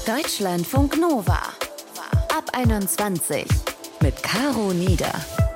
Deutschlandfunk Nova. Ab 21 mit Caro Nieder.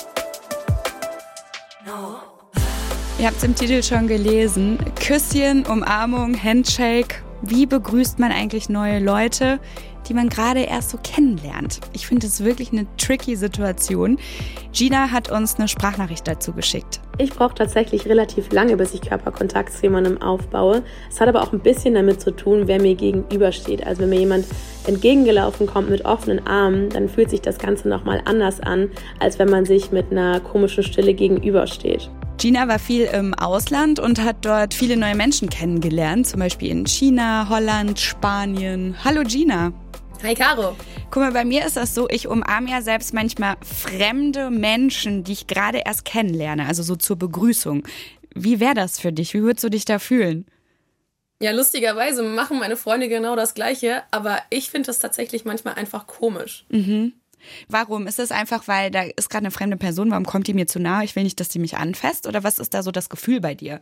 Ihr habt es im Titel schon gelesen. Küsschen, Umarmung, Handshake. Wie begrüßt man eigentlich neue Leute, die man gerade erst so kennenlernt? Ich finde es wirklich eine tricky Situation. Gina hat uns eine Sprachnachricht dazu geschickt. Ich brauche tatsächlich relativ lange, bis ich Körperkontakt zu jemandem aufbaue. Es hat aber auch ein bisschen damit zu tun, wer mir gegenübersteht. Also wenn mir jemand entgegengelaufen kommt mit offenen Armen, dann fühlt sich das Ganze nochmal anders an, als wenn man sich mit einer komischen Stille gegenübersteht. Gina war viel im Ausland und hat dort viele neue Menschen kennengelernt, zum Beispiel in China, Holland, Spanien. Hallo Gina. Hi Caro. Guck mal, bei mir ist das so, ich umarme ja selbst manchmal fremde Menschen, die ich gerade erst kennenlerne, also so zur Begrüßung. Wie wäre das für dich? Wie würdest du dich da fühlen? Ja, lustigerweise machen meine Freunde genau das Gleiche, aber ich finde das tatsächlich manchmal einfach komisch. Mhm. Warum? Ist das einfach, weil da ist gerade eine fremde Person, warum kommt die mir zu nahe? Ich will nicht, dass die mich anfasst, oder was ist da so das Gefühl bei dir?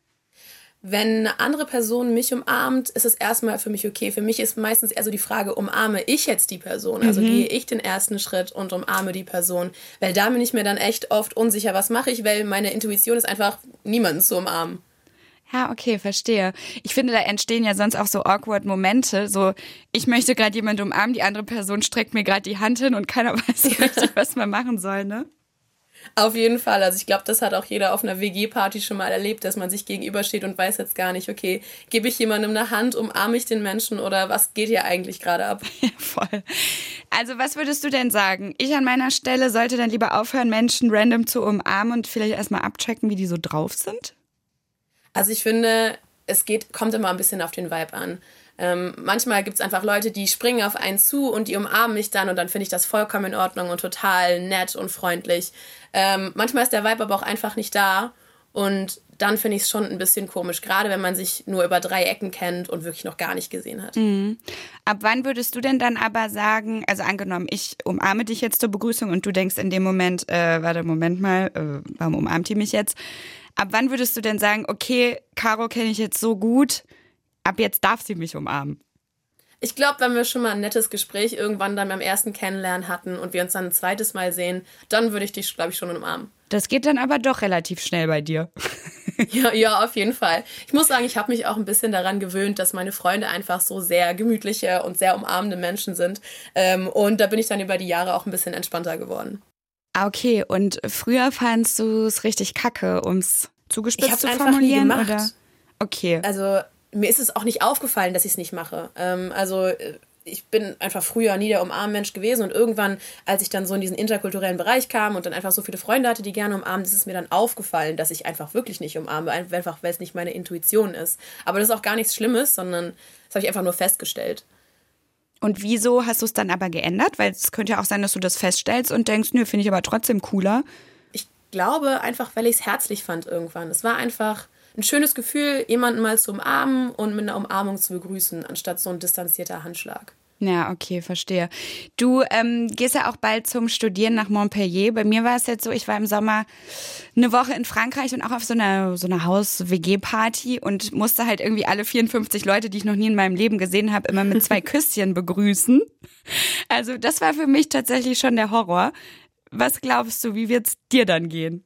Wenn eine andere Person mich umarmt, ist es erstmal für mich okay. Für mich ist meistens eher so die Frage, umarme ich jetzt die Person? Also gehe ich den ersten Schritt und umarme die Person? Weil da bin ich mir dann echt oft unsicher, was mache ich, weil meine Intuition ist einfach, niemanden zu umarmen. Ja, okay, verstehe. Ich finde, da entstehen ja sonst auch so awkward Momente. So, ich möchte gerade jemanden umarmen, die andere Person streckt mir gerade die Hand hin und keiner weiß so richtig, was man machen soll, ne? Auf jeden Fall. Also ich glaube, das hat auch jeder auf einer WG-Party schon mal erlebt, dass man sich gegenübersteht und weiß jetzt gar nicht, okay, gebe ich jemandem eine Hand, umarme ich den Menschen oder was geht hier eigentlich gerade ab? Ja, voll. Also was würdest du denn sagen? Ich an meiner Stelle sollte dann lieber aufhören, Menschen random zu umarmen und vielleicht erstmal abchecken, wie die so drauf sind? Also ich finde, kommt immer ein bisschen auf den Vibe an. Manchmal gibt es einfach Leute, die springen auf einen zu und die umarmen mich dann und dann finde ich das vollkommen in Ordnung und total nett und freundlich. Manchmal ist der Vibe aber auch einfach nicht da und dann finde ich es schon ein bisschen komisch, gerade wenn man sich nur über 3 Ecken kennt und wirklich noch gar nicht gesehen hat. Mhm. Ab wann würdest du denn dann aber sagen, also angenommen, ich umarme dich jetzt zur Begrüßung und du denkst in dem Moment, Moment mal, warum umarmt die mich jetzt? Ab wann würdest du denn sagen, okay, Caro kenne ich jetzt so gut, ab jetzt darf sie mich umarmen? Ich glaube, wenn wir schon mal ein nettes Gespräch irgendwann dann beim ersten Kennenlernen hatten und wir uns dann ein zweites Mal sehen, dann würde ich dich, glaube ich, schon umarmen. Das geht dann aber doch relativ schnell bei dir. Ja, auf jeden Fall. Ich muss sagen, ich habe mich auch ein bisschen daran gewöhnt, dass meine Freunde einfach so sehr gemütliche und sehr umarmende Menschen sind. Und da bin ich dann über die Jahre auch ein bisschen entspannter geworden. Okay, und früher fandst du es richtig kacke, um es zugespitzt zu formulieren? Ich habe es einfach nie gemacht. Oder? Okay. Also mir ist es auch nicht aufgefallen, dass ich es nicht mache. Ich bin einfach früher nie der Umarmmensch gewesen und irgendwann, als ich dann so in diesen interkulturellen Bereich kam und dann einfach so viele Freunde hatte, die gerne umarmen, ist es mir dann aufgefallen, dass ich einfach wirklich nicht umarme, einfach weil es nicht meine Intuition ist. Aber das ist auch gar nichts Schlimmes, sondern das habe ich einfach nur festgestellt. Und wieso hast du es dann aber geändert? Weil es könnte ja auch sein, dass du das feststellst und denkst, nö, finde ich aber trotzdem cooler. Ich glaube einfach, weil ich es herzlich fand irgendwann. Es war einfach ein schönes Gefühl, jemanden mal zu umarmen und mit einer Umarmung zu begrüßen, anstatt so ein distanzierter Handschlag. Ja, okay, verstehe. Du gehst ja auch bald zum Studieren nach Montpellier. Bei mir war es jetzt so, ich war im Sommer eine Woche in Frankreich und auch auf so einer Haus-WG-Party und musste halt irgendwie alle 54 Leute, die ich noch nie in meinem Leben gesehen habe, immer mit 2 Küsschen begrüßen. Also das war für mich tatsächlich schon der Horror. Was glaubst du, wie wird's dir dann gehen?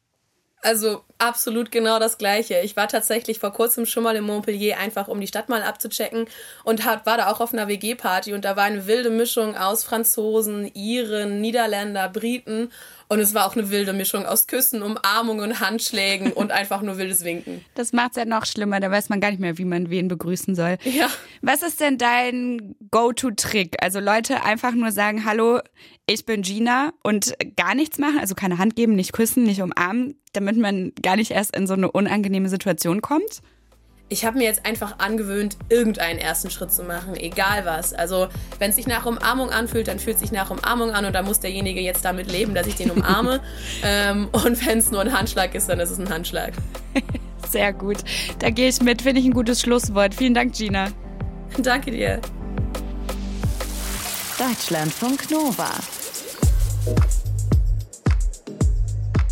Also absolut genau das Gleiche. Ich war tatsächlich vor kurzem schon mal in Montpellier, einfach um die Stadt mal abzuchecken und war da auch auf einer WG-Party und da war eine wilde Mischung aus Franzosen, Iren, Niederländer, Briten und es war auch eine wilde Mischung aus Küssen, Umarmungen, Handschlägen und einfach nur wildes Winken. Das macht's ja noch schlimmer, da weiß man gar nicht mehr, wie man wen begrüßen soll. Ja. Was ist denn dein Go-To-Trick? Also Leute einfach nur sagen, hallo, ich bin Gina und gar nichts machen, also keine Hand geben, nicht küssen, nicht umarmen, damit man gar nicht erst in so eine unangenehme Situation kommt? Ich habe mir jetzt einfach angewöhnt, irgendeinen ersten Schritt zu machen, egal was. Also wenn es sich nach Umarmung anfühlt, dann fühlt es sich nach Umarmung an und da muss derjenige jetzt damit leben, dass ich den umarme. Und wenn es nur ein Handschlag ist, dann ist es ein Handschlag. Sehr gut. Da gehe ich mit, finde ich ein gutes Schlusswort. Vielen Dank, Gina. Danke dir. Deutschlandfunk Nova. Ja,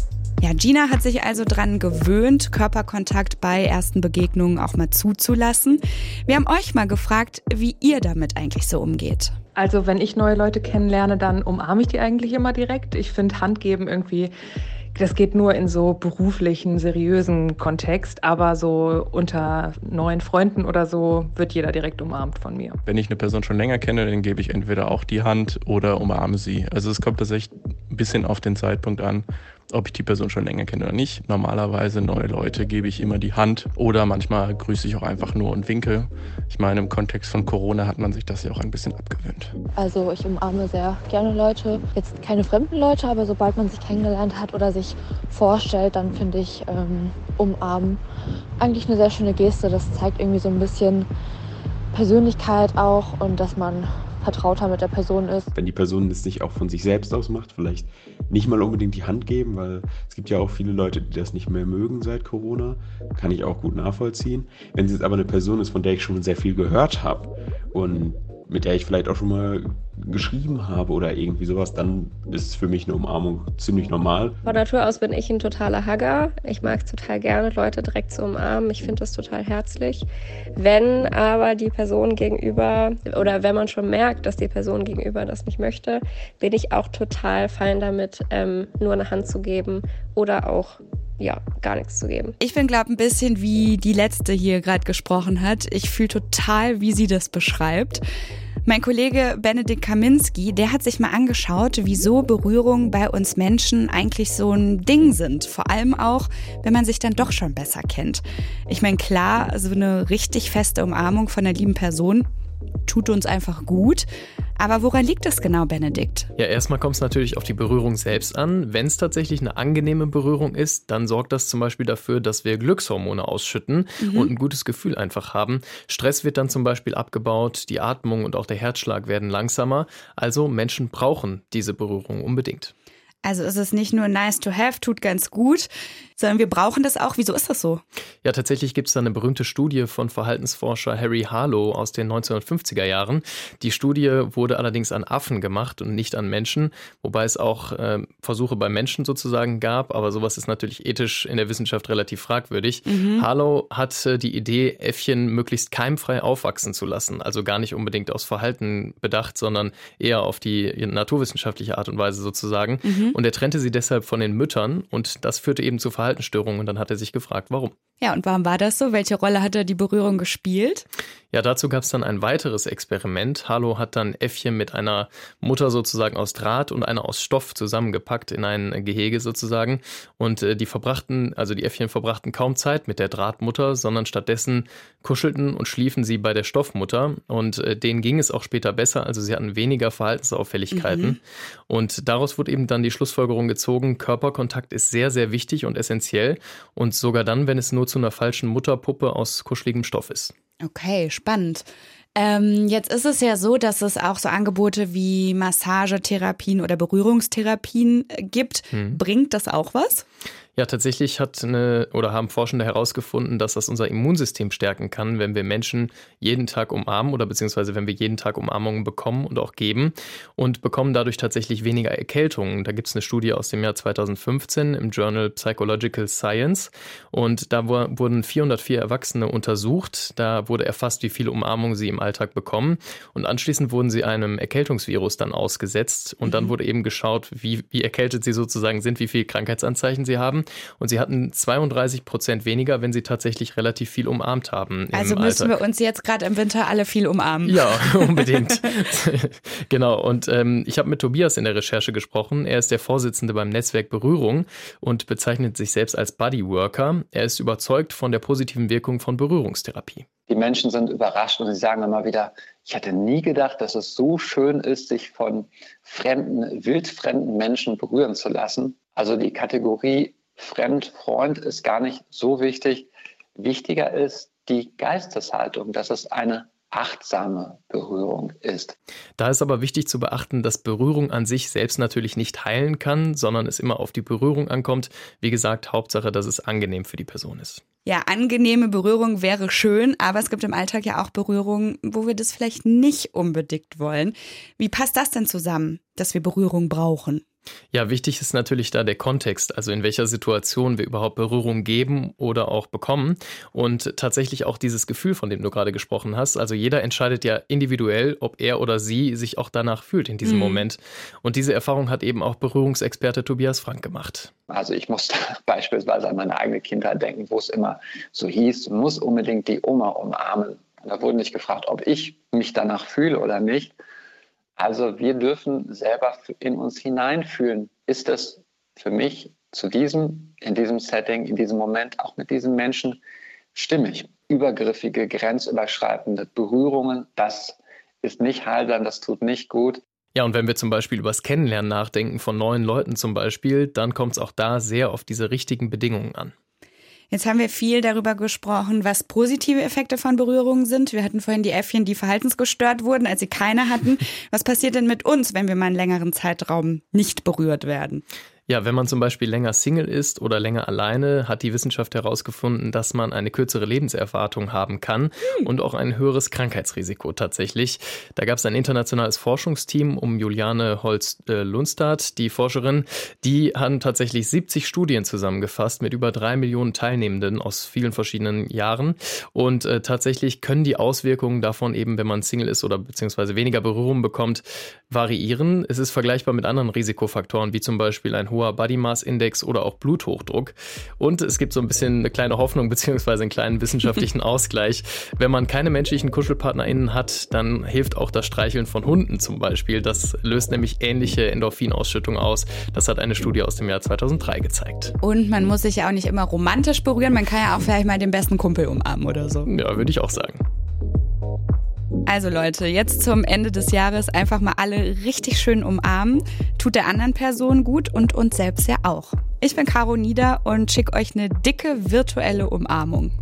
Ja, Gina hat sich also dran gewöhnt, Körperkontakt bei ersten Begegnungen auch mal zuzulassen. Wir haben euch mal gefragt, wie ihr damit eigentlich so umgeht. Also wenn ich neue Leute kennenlerne, dann umarme ich die eigentlich immer direkt. Ich finde Handgeben irgendwie, das geht nur in so beruflichen, seriösen Kontext, aber so unter neuen Freunden oder so wird jeder direkt umarmt von mir. Wenn ich eine Person schon länger kenne, dann gebe ich entweder auch die Hand oder umarme sie. Also es kommt tatsächlich ein bisschen auf den Zeitpunkt an, ob ich die Person schon länger kenne oder nicht. Normalerweise neue Leute gebe ich immer die Hand oder manchmal grüße ich auch einfach nur und winke. Ich meine, im Kontext von Corona hat man sich das ja auch ein bisschen abgewöhnt. Also ich umarme sehr gerne Leute. Jetzt keine fremden Leute, aber sobald man sich kennengelernt hat oder sich vorstellt, dann finde ich umarmen eigentlich eine sehr schöne Geste. Das zeigt irgendwie so ein bisschen Persönlichkeit auch und dass man vertrauter mit der Person ist. Wenn die Person das nicht auch von sich selbst aus macht, vielleicht nicht mal unbedingt die Hand geben, weil es gibt ja auch viele Leute, die das nicht mehr mögen seit Corona. Kann ich auch gut nachvollziehen. Wenn es jetzt aber eine Person ist, von der ich schon sehr viel gehört habe und mit der ich vielleicht auch schon mal geschrieben habe oder irgendwie sowas, dann ist für mich eine Umarmung ziemlich normal. Von Natur aus bin ich ein totaler Hugger. Ich mag es total gerne, Leute direkt zu umarmen. Ich finde das total herzlich. Wenn aber die Person gegenüber oder wenn man schon merkt, dass die Person gegenüber das nicht möchte, bin ich auch total fein damit, nur eine Hand zu geben oder auch gar nichts zu geben. Ich bin, glaube ich, ein bisschen wie die Letzte hier gerade gesprochen hat. Ich fühle total, wie sie das beschreibt. Mein Kollege Benedikt Kaminski, der hat sich mal angeschaut, wieso Berührungen bei uns Menschen eigentlich so ein Ding sind. Vor allem auch, wenn man sich dann doch schon besser kennt. Ich meine, klar, so eine richtig feste Umarmung von einer lieben Person tut uns einfach gut. Aber woran liegt das genau, Benedikt? Ja, erstmal kommt es natürlich auf die Berührung selbst an. Wenn es tatsächlich eine angenehme Berührung ist, dann sorgt das zum Beispiel dafür, dass wir Glückshormone ausschütten und ein gutes Gefühl einfach haben. Stress wird dann zum Beispiel abgebaut, die Atmung und auch der Herzschlag werden langsamer. Also Menschen brauchen diese Berührung unbedingt. Also ist es nicht nur nice to have, tut ganz gut, sondern wir brauchen das auch. Wieso ist das so? Ja, tatsächlich gibt es da eine berühmte Studie von Verhaltensforscher Harry Harlow aus den 1950er Jahren. Die Studie wurde allerdings an Affen gemacht und nicht an Menschen, wobei es auch Versuche bei Menschen sozusagen gab, aber sowas ist natürlich ethisch in der Wissenschaft relativ fragwürdig. Harlow hat die Idee, Äffchen möglichst keimfrei aufwachsen zu lassen, also gar nicht unbedingt aufs Verhalten bedacht, sondern eher auf die naturwissenschaftliche Art und Weise sozusagen. Und er trennte sie deshalb von den Müttern und das führte eben zu Verhaltensstörungen und dann hat er sich gefragt, warum. Ja, und warum war das so? Welche Rolle hat da die Berührung gespielt? Ja, dazu gab es dann ein weiteres Experiment. Harlow hat dann Äffchen mit einer Mutter sozusagen aus Draht und einer aus Stoff zusammengepackt in ein Gehege sozusagen. Und die Äffchen verbrachten kaum Zeit mit der Drahtmutter, sondern stattdessen kuschelten und schliefen sie bei der Stoffmutter. Und denen ging es auch später besser, also sie hatten weniger Verhaltensauffälligkeiten. Und daraus wurde eben dann die Schlussfolgerung gezogen, Körperkontakt ist sehr, sehr wichtig und essentiell. Und sogar dann, wenn es nur zu einer falschen Mutterpuppe aus kuscheligem Stoff ist. Okay, spannend. Jetzt ist es ja so, dass es auch so Angebote wie Massagetherapien oder Berührungstherapien gibt. Bringt das auch was? Ja, tatsächlich haben Forschende herausgefunden, dass das unser Immunsystem stärken kann, wenn wir Menschen jeden Tag umarmen oder beziehungsweise wenn wir jeden Tag Umarmungen bekommen und auch geben und bekommen dadurch tatsächlich weniger Erkältungen. Da gibt es eine Studie aus dem Jahr 2015 im Journal Psychological Science und da wurden 404 Erwachsene untersucht. Da wurde erfasst, wie viele Umarmungen sie im Alltag bekommen und anschließend wurden sie einem Erkältungsvirus dann ausgesetzt und dann wurde eben geschaut, wie erkältet sie sozusagen sind, wie viele Krankheitsanzeichen sie haben. Und sie hatten 32% weniger, wenn sie tatsächlich relativ viel umarmt haben im Also müssen Alltag. wir uns jetzt gerade im Winter alle viel umarmen. Ja, unbedingt. Genau, und ich habe mit Tobias in der Recherche gesprochen. Er ist der Vorsitzende beim Netzwerk Berührung und bezeichnet sich selbst als Bodyworker. Er ist überzeugt von der positiven Wirkung von Berührungstherapie. Die Menschen sind überrascht und sie sagen immer wieder, ich hätte nie gedacht, dass es so schön ist, sich von wildfremden Menschen berühren zu lassen. Also die Kategorie Fremd-Freund ist gar nicht so wichtig. Wichtiger ist die Geisteshaltung, dass es eine achtsame Berührung ist. Da ist aber wichtig zu beachten, dass Berührung an sich selbst natürlich nicht heilen kann, sondern es immer auf die Berührung ankommt. Wie gesagt, Hauptsache, dass es angenehm für die Person ist. Ja, angenehme Berührung wäre schön, aber es gibt im Alltag ja auch Berührungen, wo wir das vielleicht nicht unbedingt wollen. Wie passt das denn zusammen, dass wir Berührung brauchen? Ja, wichtig ist natürlich da der Kontext, also in welcher Situation wir überhaupt Berührung geben oder auch bekommen und tatsächlich auch dieses Gefühl, von dem du gerade gesprochen hast. Also jeder entscheidet ja individuell, ob er oder sie sich auch danach fühlt in diesem Moment. Und diese Erfahrung hat eben auch Berührungsexperte Tobias Frank gemacht. Also ich musste beispielsweise an meine eigene Kindheit denken, wo es immer so hieß, du musst unbedingt die Oma umarmen. Und da wurde nicht gefragt, ob ich mich danach fühle oder nicht. Also wir dürfen selber in uns hineinfühlen. Ist es für mich in diesem Setting, in diesem Moment, auch mit diesen Menschen stimmig? Übergriffige, grenzüberschreitende Berührungen, das ist nicht heilsam, das tut nicht gut. Ja, und wenn wir zum Beispiel über das Kennenlernen nachdenken von neuen Leuten zum Beispiel, dann kommt es auch da sehr auf diese richtigen Bedingungen an. Jetzt haben wir viel darüber gesprochen, was positive Effekte von Berührungen sind. Wir hatten vorhin die Äffchen, die verhaltensgestört wurden, als sie keine hatten. Was passiert denn mit uns, wenn wir mal einen längeren Zeitraum nicht berührt werden? Ja, wenn man zum Beispiel länger Single ist oder länger alleine, hat die Wissenschaft herausgefunden, dass man eine kürzere Lebenserwartung haben kann und auch ein höheres Krankheitsrisiko tatsächlich. Da gab es ein internationales Forschungsteam um Juliane Holst-Lundstad, die Forscherin. Die haben tatsächlich 70 Studien zusammengefasst mit über 3 Millionen Teilnehmenden aus vielen verschiedenen Jahren. Und tatsächlich können die Auswirkungen davon eben, wenn man Single ist oder beziehungsweise weniger Berührung bekommt, variieren. Es ist vergleichbar mit anderen Risikofaktoren, wie zum Beispiel ein hoher Body Mass Index oder auch Bluthochdruck. Und es gibt so ein bisschen eine kleine Hoffnung beziehungsweise einen kleinen wissenschaftlichen Ausgleich. Wenn man keine menschlichen KuschelpartnerInnen hat, dann hilft auch das Streicheln von Hunden zum Beispiel. Das löst nämlich ähnliche Endorphinausschüttung aus. Das hat eine Studie aus dem Jahr 2003 gezeigt. Und man muss sich ja auch nicht immer romantisch berühren. Man kann ja auch vielleicht mal den besten Kumpel umarmen oder so. Ja, würde ich auch sagen. Also Leute, jetzt zum Ende des Jahres einfach mal alle richtig schön umarmen. Tut der anderen Person gut und uns selbst ja auch. Ich bin Caro Nieder und schicke euch eine dicke virtuelle Umarmung.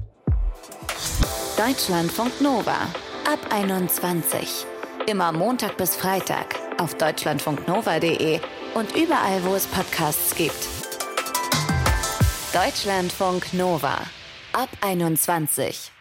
Deutschlandfunk Nova ab 21. Immer Montag bis Freitag auf deutschlandfunknova.de und überall, wo es Podcasts gibt. Deutschlandfunk Nova ab 21.